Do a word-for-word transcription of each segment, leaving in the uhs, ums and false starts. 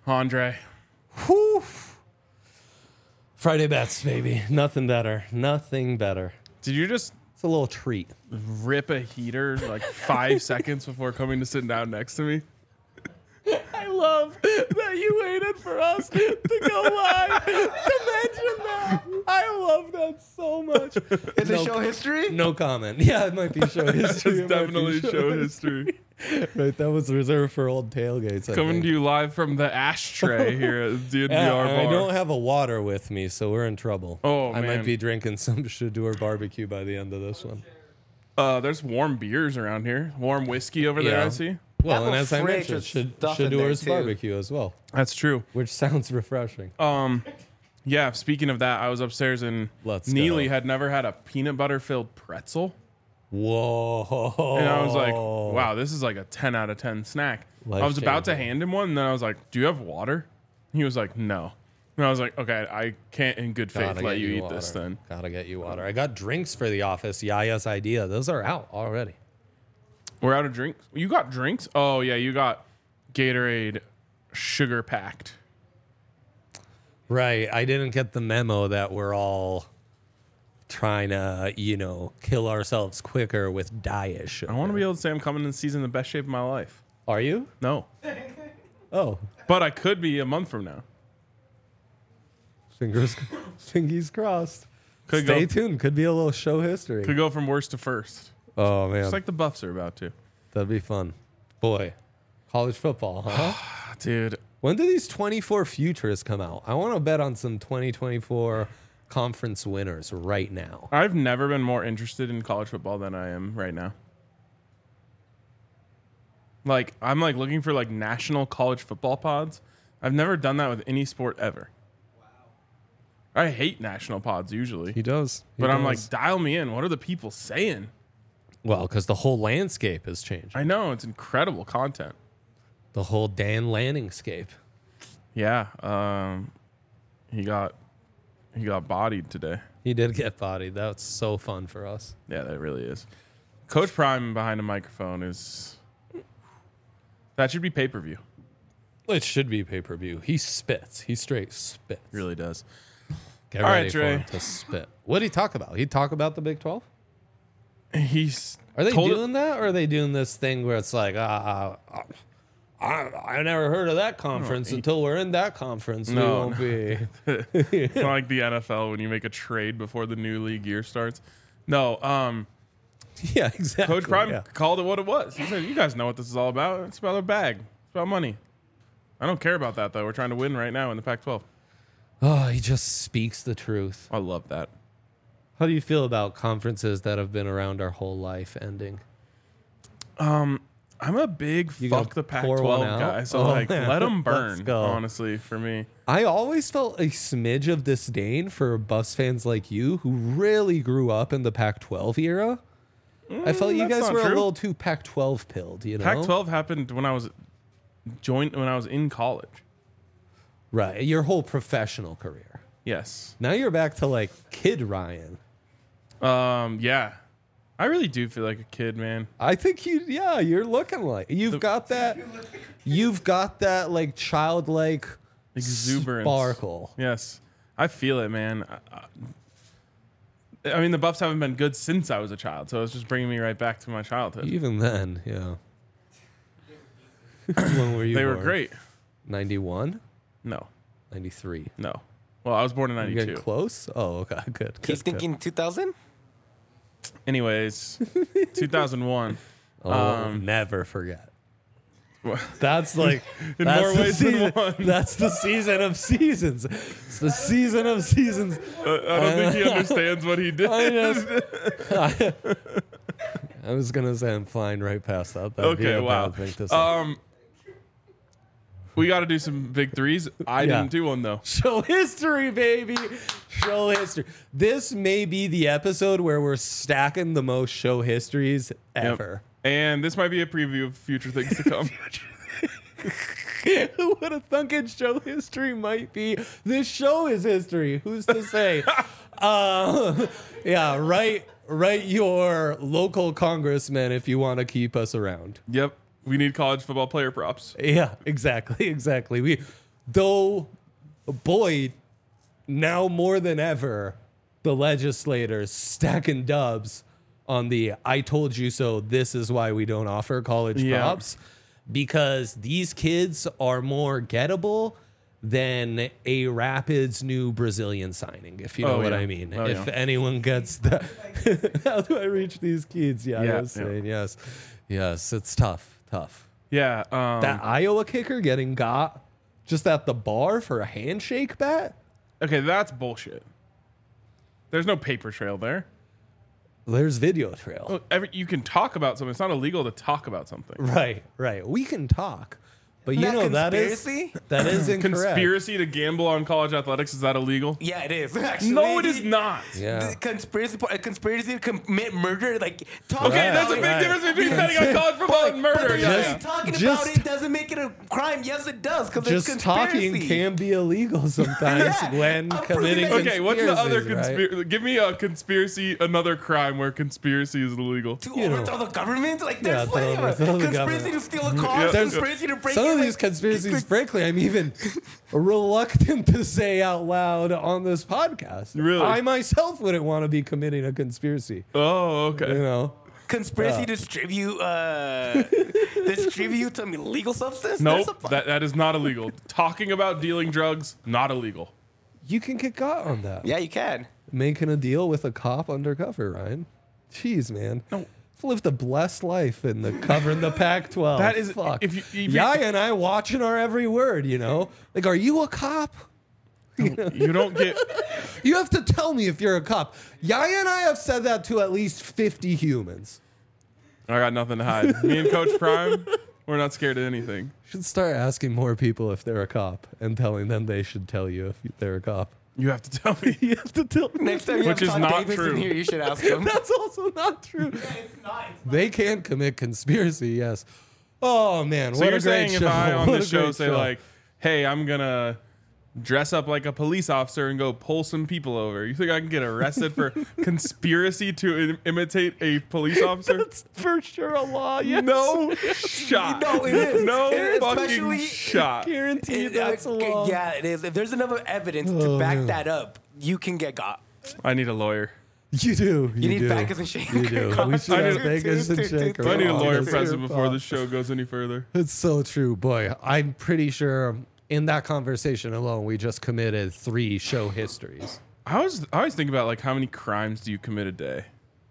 Andre. Whew. Friday bets, baby. Nothing better. Nothing better. Did you just It's a little treat. rip a heater like five seconds before coming to sit down next to me? I love that you waited for us to go live to mention that. I love that so much. Is it show history? No comment. Yeah, it might be show history. It's definitely show history. Right, that was reserved for old tailgates. I Coming think. to you live from the ashtray here at D N V R Yeah, bar. and I don't have a water with me, so we're in trouble. Oh, I man. might be drinking some Shador barbecue by the end of this one. Uh, there's warm beers around here. Warm whiskey over there, Yeah. I see. Well, Have and a as I fridge mentioned, with Shad- stuff in there, Shador's too. barbecue as well, That's true. which sounds refreshing. Um, yeah, speaking of that, I was upstairs and Let's Neely go. had never had a peanut butter filled pretzel. Whoa. And I was like, wow, this is like a ten out of ten snack. I was about to Life-changing. hand him one, and then I was like, do you have water? He was like, no. And I was like, okay, I can't in good faith Gotta let get you eat water. this then. Gotta get you water. I got drinks for the office. Yaya's idea. Those are out already. We're out of drinks. You got drinks? Oh, yeah, you got Gatorade sugar packed. Right. I didn't get the memo that we're all trying to, you know, kill ourselves quicker with diet sugar. I want to be able to say I'm coming in season in the best shape of my life. Are you? No. Oh, But I could be a month from now. fingers, fingers crossed. Could Stay go, tuned. Could be a little show history. could go from worst to first. Oh man, Just like the Buffs are about to. that'd be fun. Boy, college football, huh? Dude, When do these twenty-four futures come out? I want to bet on some twenty twenty-four conference winners right now. I've never been more interested in college football than I am right now. Like, I'm like looking for like national college football pods. I've never done that with any sport ever. I hate national pods usually. He does. He But I'm like, does. dial me in. What are the people saying? well, because the whole landscape has changed. I know it's incredible content. The whole Dan Lanning-scape. Yeah, um, he got he got bodied today. He did get bodied. That's so fun for us. Yeah, that really is. Coach Prime behind a microphone is that should be pay per view. It should be pay-per-view. He spits. He straight spits. Really does. Get All ready right, for Trey. him to spit. What did he talk about? He talk about the Big twelve? He's Are they told- doing that, or are they doing this thing where it's like, ah, uh, I, I never heard of that conference he- until we're in that conference. we No, won't be. It's not like the N F L when you make a trade before the new league year starts. No, um, Yeah, exactly. Coach Prime yeah. called it what it was. He said, "You guys know what this is all about. It's about a bag. It's about money." I don't care about that though. We're trying to win right now in the Pac twelve. Oh, he just speaks the truth. I love that. How do you feel about conferences that have been around our whole life ending? Um, I'm a big You fuck gonna the Pac pour twelve one out? guy. So Oh, like, man. let them Let's burn. go. Honestly, for me, I always felt a smidge of disdain for Buffs fans like you who really grew up in the Pac twelve era. I felt you Mm, that's guys not were a true. little too Pac twelve pilled, you know? Pac twelve happened when I was joined when I was in college. Right, your whole professional career. Yes. Now you're back to like Kid Ryan. Um. Yeah. I really do feel like a kid, man. I think you, yeah, you're looking like you've got that. You've got that like childlike Exuberance. sparkle. Yes, I feel it, man. I, I, I mean, the Buffs haven't been good since I was a child, so it's just bringing me right back to my childhood. Even then, yeah. When were you? They were born? great. ninety-one, No, ninety-three. no. Well, I was born in You're getting ninety-two. close. Oh, okay, good. good He's good. thinking two thousand? Anyways, two thousand one. Oh, um, never forget. Well, That's like In that's more the ways than season- one. That's the season of seasons. It's the season of seasons. Uh, I don't think he understands what he did. I know. I was gonna say I'm flying right past that. That'd be Okay, a wow. bad thing to say. Um, we got to do some big threes. I Yeah. didn't do one though. Show history, baby. Show history. This may be the episode where we're stacking the most show histories Yep. ever. And this might be a preview of future things to come. Who would have thunk it show history might be? This show is history. Who's to say? uh, yeah, write, write your local congressman if you want to keep us around. Yep. We need college football player props. Yeah, exactly, exactly. We though, boy, now more than ever, the legislators stacking dubs on the I told you so, this is why we don't offer college Yeah. props, because these kids are more gettable than a Rapids new Brazilian signing, if you know Oh, what yeah. I mean. Oh, if yeah. anyone gets that. How do I reach these kids? Yeah, Yeah, I was yeah. saying, yes. Yes, it's tough, tough. Yeah. Um, That Iowa kicker getting got just at the bar for a handshake bet? okay, that's bullshit. There's no paper trail there. There's video trail. Look, every, you can talk about something. It's not illegal to talk about something. Right, right. We can talk. But you That know that is conspiracy? that is incorrect. Conspiracy to gamble on college athletics, is that illegal? Yeah, it is. Actually. No, it is not. Yeah. The conspiracy, a conspiracy to commit murder, like talk Okay, Right, there's a big right. difference between betting on college football and But murder. then Yeah, just, yeah. talking Just- about it doesn't make it a crime. Yes, it does, because it's Just conspiracy. talking can be illegal sometimes Yeah, when I'm committing proving Okay, what's the other conspiracies, right? conspiracy? Give me a conspiracy, another crime where conspiracy is illegal. to you know. overthrow the government, like Yeah, there's plenty to of overthrow the conspiracy government. to steal a car, There's- conspiracy to break Some in, of like, these conspiracies, frankly, I'm even reluctant to say out loud on this podcast. Really? I myself wouldn't want to be committing a conspiracy. Oh, okay. You know? conspiracy Yeah. to distribute uh distribute some illegal substance. There's Nope, a- that, that is not illegal. Talking about dealing drugs, not illegal. You can get caught on that. yeah, you can. Making a deal with a cop undercover, Ryan. Jeez, man. No. I've lived a blessed life in the covering the Pac twelve. That is- fuck. if you- if you- Yaya and I watching our every word, you know? Like, are you a cop? You don't get. You have to tell me if you're a cop. Yaya and I have said that to at least fifty humans. I got nothing to hide. Me and Coach Prime, we're not scared of anything. Should start asking more people if they're a cop and telling them they should tell you if they're a cop. You have to tell me. You have to tell me. Next time you Which have is Todd not Davis true. in here, you should ask him. That's also not true. it's not. They can commit conspiracy, yes. Oh, man. So what you're a great saying show. if I on What the a show great say like, "Hey, I'm gonna dress up like a police officer and go pull some people over," you think I can get arrested for conspiracy to im- imitate a police officer? That's for sure a law, yes. No shot. No, it is. No It- fucking especially- shot. Guaranteed It- that's a uh, law. Yeah, it is. If there's enough evidence to Oh, back man. that up, you can get got. I need a lawyer. You do. You, You need do. bankers and shake. You do. We should I have need- bankers and shakers. I need a on lawyer this present here before pod. the show goes any further. It's so true, boy. I'm pretty sure in that conversation alone, we just committed three show histories. I always, I always think about like how many crimes do you commit a day?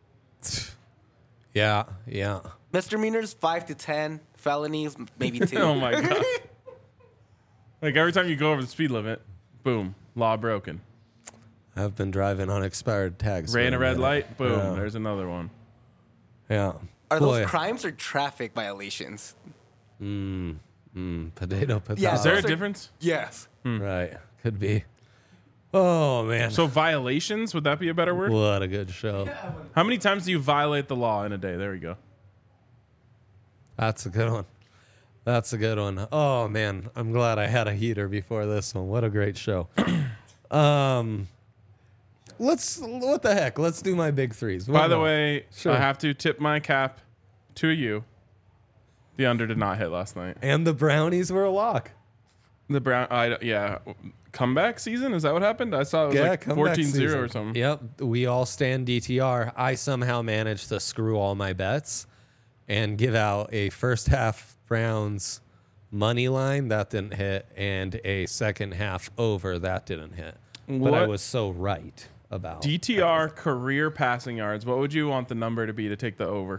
Yeah, yeah. Misdemeanors five to ten, felonies maybe two. Oh my god! Like every time you go over the speed limit, boom, law broken. I've been driving on expired tags. Ran for a red minute. light, boom, Yeah. there's another one. Yeah. Are Boy. those crimes or traffic violations? Mm, potato, potato. Yeah, Is there a Those are- difference? Yes. Right. Could be. Oh, man. So violations, would that be a better word? What a good show. How many times do you violate the law in a day? There we go. That's a good one. That's a good one. Oh, man. I'm glad I had a heater before this one. What a great show. um, let's, what the heck? Let's do my big threes. By What the now? way, Sure. I have to tip my cap to you. The under did not hit last night. And the brownies were a lock. The Brown, I, yeah, comeback season? Is that what happened? I saw it was Yeah, like comeback fourteen zero season. or something. Yep. We all stand D T R. I somehow managed to screw all my bets and give out a first half Browns money line that didn't hit and a second half over that didn't hit. But I What- was so right about D T R career passing yards. What would you want the number to be to take the over?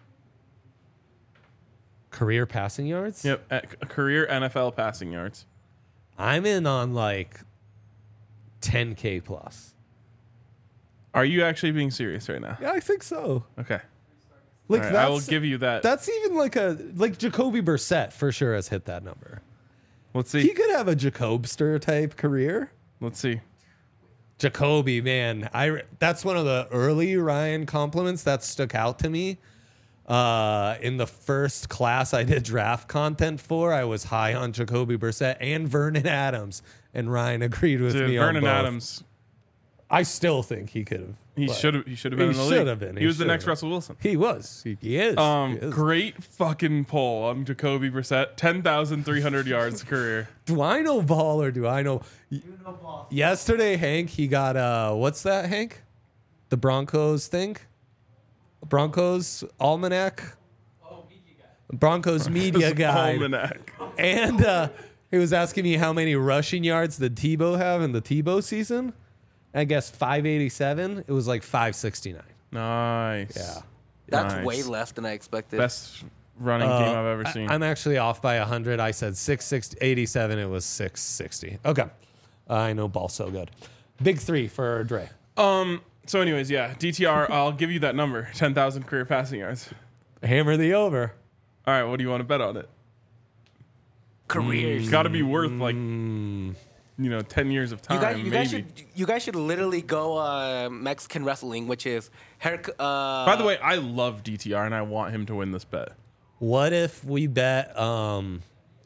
career passing yards. Yep, uh, c- career N F L passing yards. I'm in on like ten K plus. Are you actually being serious right now? Yeah, I think so. Okay. Like All right, that's, I will give you that. That's even like a like Jacoby Brissett for sure has hit that number. Let's He see. could have a Jacobster type career. Let's see. Jacoby, man, I that's one of the early Ryan compliments that stuck out to me. Uh, in the first class I did draft content for, I was high on Jacoby Brissett and Vernon Adams, and Ryan agreed with Dude, me Vernon on both. Adams. I still think he could have. He should have. He should have been He in the league. should have been. He, He was the should next have. Russell Wilson. He was. He, he is. Um, He is. great fucking poll on Jacoby Brissett. ten thousand three hundred yards career. Do I know ball or do I know? You know ball. Yesterday, Hank, he got uh, what's that, Hank? The Broncos thing. Broncos almanac. Oh, media guy. Broncos media guy. Almanac. And uh, he was asking me how many rushing yards did Tebow have in the Tebow season. I guess five eighty-seven. It was like five sixty-nine. Nice. Yeah. That's Nice. way less than I expected. Best running Uh, game I've ever seen. I, am actually off by one hundred. I said six eighty-seven. It was six sixty. Okay. I know ball so good. Big three for Dre. um. So, anyways, yeah, D T R. I'll give you that number. Ten thousand career passing yards. Hammer the over. All right. What do you want to bet on it? Careers. It's got to be worth like Mm. you know ten years of time. You guys, you maybe. guys should, you guys should literally go uh, Mexican wrestling, which is hair. Uh, By the way, I love D T R and I want him to win this bet. What if we bet um,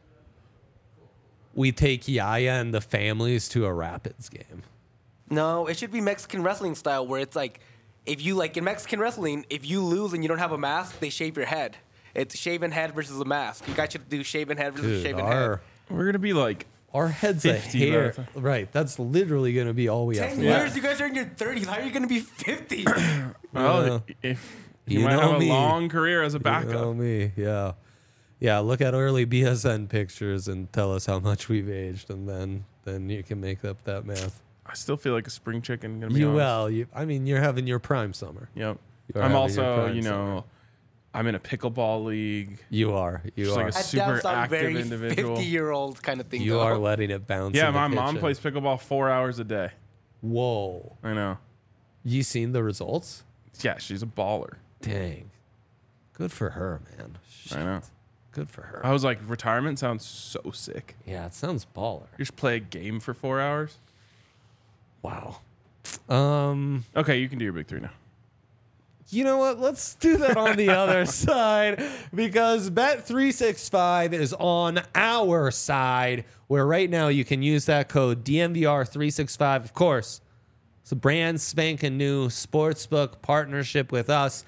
we take Yaya and the families to a Rapids game? no, it should be Mexican wrestling style, where it's like, if you like in Mexican wrestling, if you lose and you don't have a mask, they shave your head. It's shaven head versus a mask. You guys should do shaven head versus Dude, shaven our, head. We're gonna be like, our head's a fifty hair. by the time. Right. That's literally going to be all we have Ten to years, do. you guys are in your thirties. How are you going to be fifty? well, if you, You might know have a me. long career as a You backup. know me. Yeah. Yeah. Look at early B S N pictures and tell us how much we've aged, and then then you can make up that math. I still feel like a spring chicken. Gonna be You honest. well, you. I mean, you're having your prime summer. Yep. You're I'm having your also, prime you know, summer. I'm in a pickleball league. You are. You Just are. like a That super does sound active very individual. fifty-year-old kind of thing. you though. are letting it bounce. Yeah, in the my mom kitchen. plays pickleball four hours a day. Whoa. I know. You seen the results? Yeah, she's a baller. Dang. Good for her, man. Shit. I know. Good for her. I was like, retirement sounds so sick. Yeah, it sounds baller. You just play a game for four hours. Wow. Um, Okay, you can do your big three now. you know what? Let's do that on the other side, because Bet three sixty-five is on our side, where right now you can use that code D M V R three sixty-five. Of course, it's a brand spanking new sportsbook partnership with us.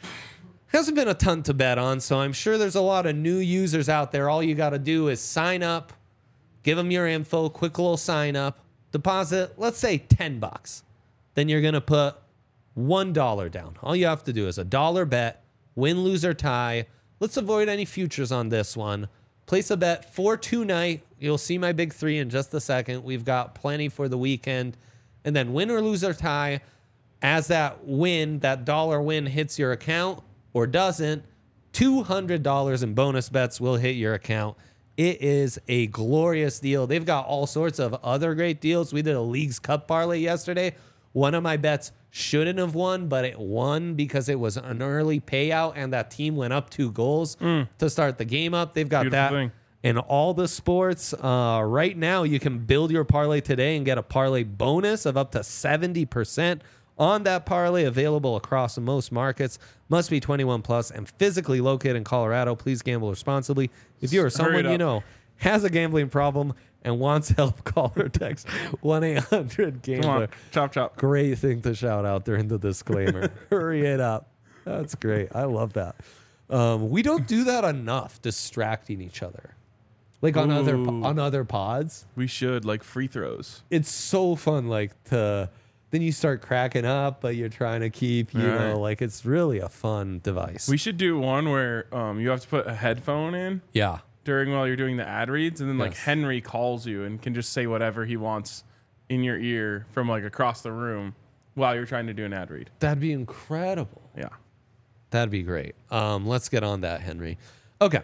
Hasn't been a ton to bet on, so I'm sure there's a lot of new users out there. All you got to do is sign up, give them your info, quick little sign up, deposit, let's say ten bucks. Then you're going to put one dollar down. All you have to do is a dollar bet, win, lose, or tie. Let's avoid any futures on this one. Place a bet for tonight. You'll see my big three in just a second. We've got plenty for the weekend. And then win or lose or tie. As that win, that dollar win hits your account or doesn't, two hundred dollars in bonus bets will hit your account. It is a glorious deal. They've got all sorts of other great deals. We did a Leagues Cup parlay yesterday. One of my bets shouldn't have won, but it won because it was an early payout and that team went up two goals to start the game up. They've got Beautiful that thing. in all the sports. Uh, right now, you can build your parlay today and get a parlay bonus of up to seventy percent on that parlay, available across most markets. Must be twenty-one plus and physically located in Colorado. Please gamble responsibly. If you or Hurry someone it you up. know has a gambling problem and wants help, call or text one eight hundred Come gambler. on, chop chop. Great thing to shout out during the disclaimer. Hurry it up. That's great. I love that. Um, we don't do that enough, distracting each other. Like on other Ooh. on other pods, We should like free throws. it's so fun. Like to then you start cracking up, but you're trying to keep, you Right. know, like it's really a fun device. We should do one where um, you have to put a headphone in yeah, during while you're doing the ad reads, and then like Yes. Henry calls you and can just say whatever he wants in your ear from like across the room while you're trying to do an ad read. that'd be incredible. Yeah. That'd be great. Um, let's get on that, Henry. Okay.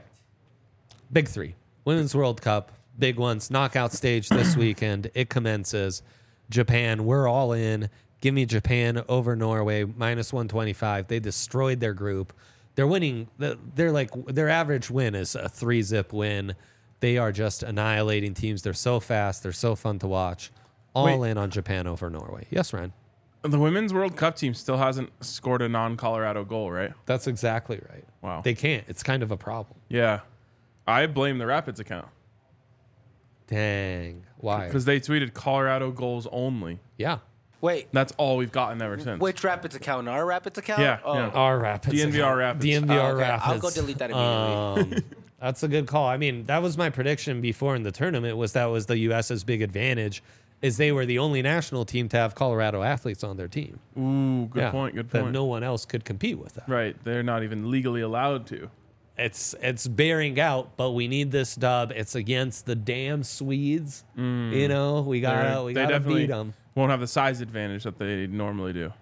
Big three. Women's World Cup. Big ones. Knockout stage this weekend. It commences. Japan. We're all in. Give me Japan over Norway. minus one twenty-five. They destroyed their group. They're winning. They're like, their average win is a three zip win. They are just annihilating teams. They're so fast. They're so fun to watch. All Wait. in on Japan over Norway. Yes, Ryan. The Women's World Cup team still hasn't scored a non-Colorado goal, right? That's exactly right. Wow. They can't. It's kind of a problem. Yeah. I blame the Rapids account Dang. Why? because they tweeted Colorado goals only. Yeah. Wait, That's all we've gotten ever since. which Rapids account? Our Rapids account? Yeah, Oh. yeah. R Rapids. D N V R Rapids. D N V R Oh, okay. Rapids. I'll go delete that immediately. Um, that's a good call. I mean, that was my prediction before in the tournament. Was that was the US's big advantage, is they were the only national team to have Colorado athletes on their team. Ooh, good Yeah, point. Good that point. no one else could compete with that. Right, they're not even legally allowed to. It's it's bearing out, but we need this dub. It's against the damn Swedes. You know, we gotta They're- we they gotta definitely beat them. won't have the size advantage that they normally do.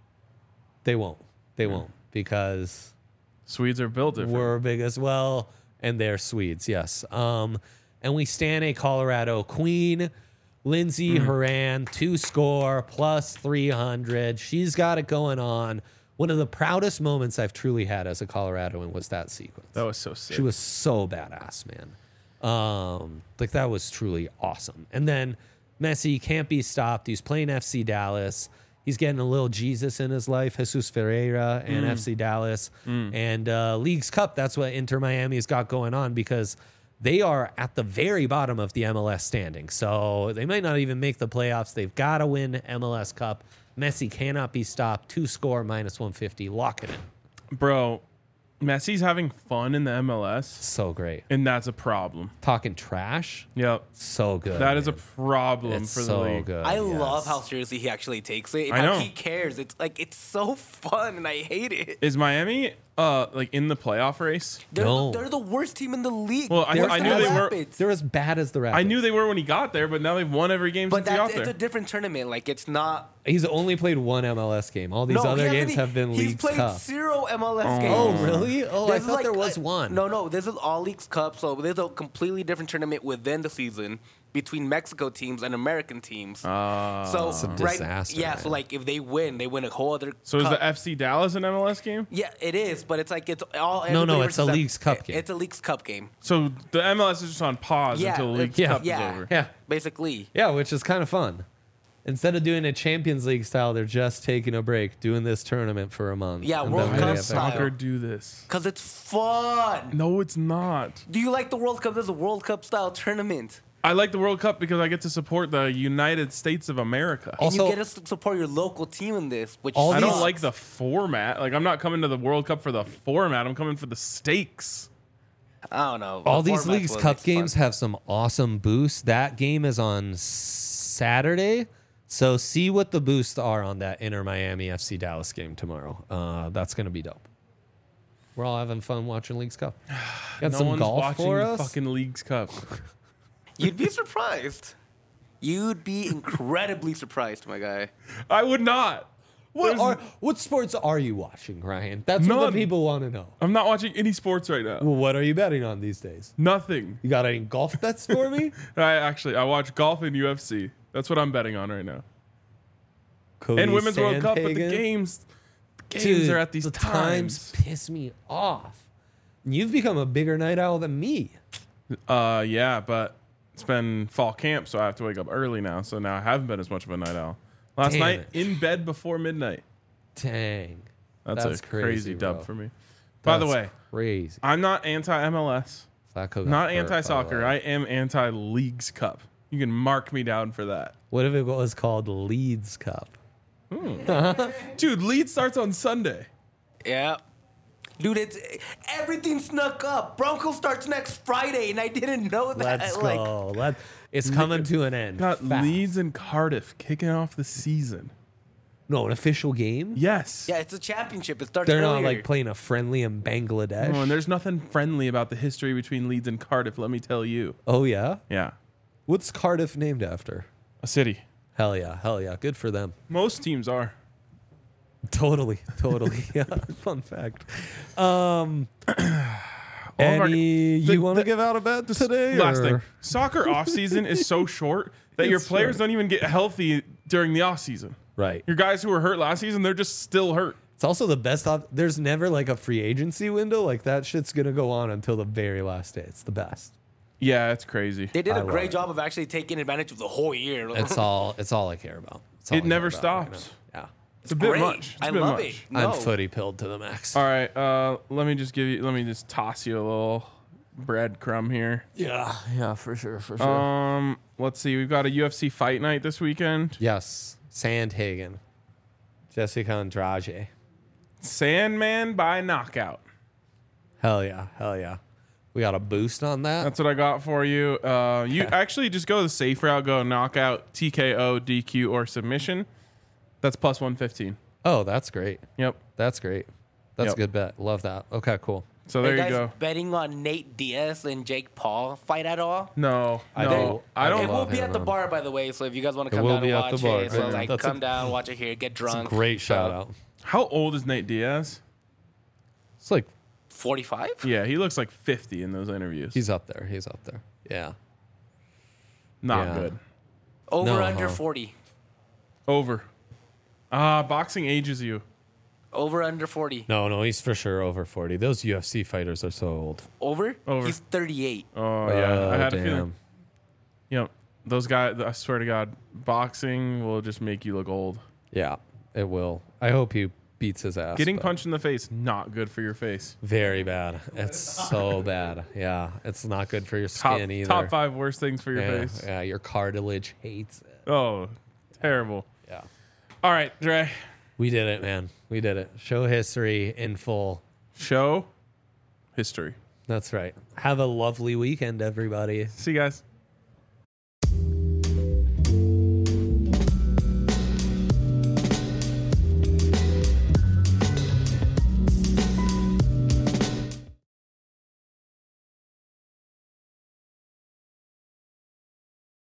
They won't. They won't because Swedes are built different. we're big as well, and they're Swedes. Yes. Um, and we stand a Colorado queen, Lindsey Horan, two score plus three hundred. She's got it going on. One of the proudest moments I've truly had as a Coloradoan was that sequence. That was so sick. She was so badass, man. Um, like that was truly awesome. And then Messi can't be stopped. He's playing F C Dallas. He's getting a little Jesus in his life, Jesus Ferreira and F C Dallas. And uh, Leagues Cup, that's what Inter Miami's got going on because they are at the very bottom of the M L S standing. So they might not even make the playoffs. They've got to win M L S Cup. Messi cannot be stopped. Two score, minus one fifty. Lock it in. Bro, Messi's having fun in the M L S, So great. and that's a problem. Talking trash. Yep. So good. That is a man. problem It's for the so league. good. I yes. love how seriously he actually takes it. And I how know. he cares. It's like it's so fun, and I hate it. Is Miami uh like in the playoff race? They're, No. the, they're the worst team in the league. Well, I- Worse I than knew the they were- Rapids. They're as bad as the Rapids. I knew they were when he got there, but now they've won every game But since he that, got it's there. a different tournament. Like it's not. He's only played one M L S game. All these no, other he hasn't games e- have been He's Leagues played Cup. zero M L S Oh. games. Oh, really? Oh, I This is thought there like- was uh, one. No, no, this is all Leagues Cup, so there's a completely different tournament within the season between Mexico teams and American teams. Uh, so It's a right, disaster, yeah. So man. like if they win, they win a whole other. so is cup. the F C Dallas an M L S game? Yeah, it is, but it's like it's all. No, no, everybody it's a versus- Leagues Cup game. It's a Leagues Cup game. So the M L S is just on pause Yeah, until the League it's- Cup yeah. is over. Yeah. Basically. Yeah, which is kind of fun. Instead of doing a Champions League style, they're just taking a break, doing this tournament for a month. Yeah, and World then Why they Cup get does back. style. soccer do this? Cause it's fun. No, it's not. Do you like the World Cup? There's a World Cup style tournament, I like the World Cup because I get to support the United States of America. and Also- you get us to support your local team in this. Which All I don't these- like the format. Like, I'm not coming to the World Cup for the format. I'm coming for the stakes. I don't know. All The these format's Leagues what Cup makes it fun. games have some awesome boosts. That game is on Saturday. So see what the boosts are on that Inter Miami F C Dallas game tomorrow. Uh, that's going to be dope. We're all having fun watching Leagues Cup. Got No some one's golf watching for the us. fucking Leagues Cup. You'd be surprised. You'd be incredibly surprised, my guy. I would not. What, There's- are, what sports are you watching, Ryan? That's what None. the people want to know. I'm not watching any sports right now. Well, what are you betting on these days? Nothing. You got any golf bets for me? I actually I watch golf and U F C. That's what I'm betting on right now. Cody and Women's World Cup, but the Sandhagen? games, the games Dude, are at these the times. piss me off. You've become a bigger night owl than me. Uh, yeah, but it's been fall camp, so I have to wake up early now. So now I haven't been as much of a night owl. Last Damn night it. in bed before midnight. Dang. That's, That's a crazy, crazy, dub bro. for me. By the That's way, crazy. I'm not anti M L S, Flacco got not hurt, anti by soccer. the way. I am anti Leagues Cup. You can mark me down for that. What if it was called Leeds Cup? Dude, Leeds starts on Sunday. Yeah. Dude, it's everything snuck up. Broncos starts next Friday, and I didn't know that. Let's like, go. Let, it's coming to an end. Got fast. Leeds and Cardiff kicking off the season. No, an official game? Yes. yeah, it's a championship. It starts They're earlier. not like playing a friendly in Bangladesh. Oh, and there's nothing friendly about the history between Leeds and Cardiff, let me tell you. oh, yeah? Yeah. What's Cardiff named after? A city. Hell yeah. Hell yeah. Good for them. Most teams are. Totally, totally. Yeah, fun fact. Um, All of our- any the- you want to the- give out a bet today? Last or- thing. Soccer off season is so short that your It's players short. don't even get healthy during the off season. Right. Your guys who were hurt last season, they're just still hurt. It's also the best. Op- There's never like a free agency window. Like that shit's gonna go on until the very last day. It's the best. Yeah, it's crazy. They did I a love great it. job of actually taking advantage of the whole year. It's all. It's all I care about. It's all It I never care about right stops. now. Yeah. It's a bit great. much. It's a I bit love much. it. No. I'm footy pilled to the max. All right, uh, let me just give you. Let me just toss you a little breadcrumb here. Yeah. Yeah. For sure. For sure. Um, let's see. We've got a U F C fight night this weekend. yes. Sandhagen. Jessica Andrade. Sandman by knockout. Hell yeah. Hell yeah. We got a boost on that. That's what I got for you. Uh, you actually just go the safe route, go knockout, T K O, D Q, or submission. That's plus one fifteen. Oh, that's great. Yep. That's great. That's Yep. a good bet. Love that. Okay, cool. So Are there you you guys go. betting on Nate Diaz and Jake Paul fight at all? No, I no, do. I I don't. It will love be him, at the man. bar, by the way. So if you guys want to It come will down be and at watch the bar. it, so Yeah, like that's come a- down, watch it here, get It's drunk. a great So, shout out. How old is Nate Diaz? It's like forty-five? Yeah, he looks like fifty in those interviews. he's up there. He's up there. Yeah. not yeah. good. Over No, under huh? forty. Over. Ah, boxing ages you. Over under forty. No, no, he's for sure over forty. Those U F C fighters are so old. Over? Over. He's thirty-eight. Oh yeah, I had a damn. feeling. You know, those guys. I swear to God, boxing will just make you look old. Yeah, it will. I hope he beats his ass. Getting but punched in the face, not good for your face. Very bad. It's so bad. Yeah, it's not good for your Top, skin either. top five worst things for your yeah, face. yeah, your cartilage hates it. Oh, terrible. Yeah. All right, Dre. We did it, man. We did it. Show history in full. Show history. That's right. Have a lovely weekend, everybody. See you guys.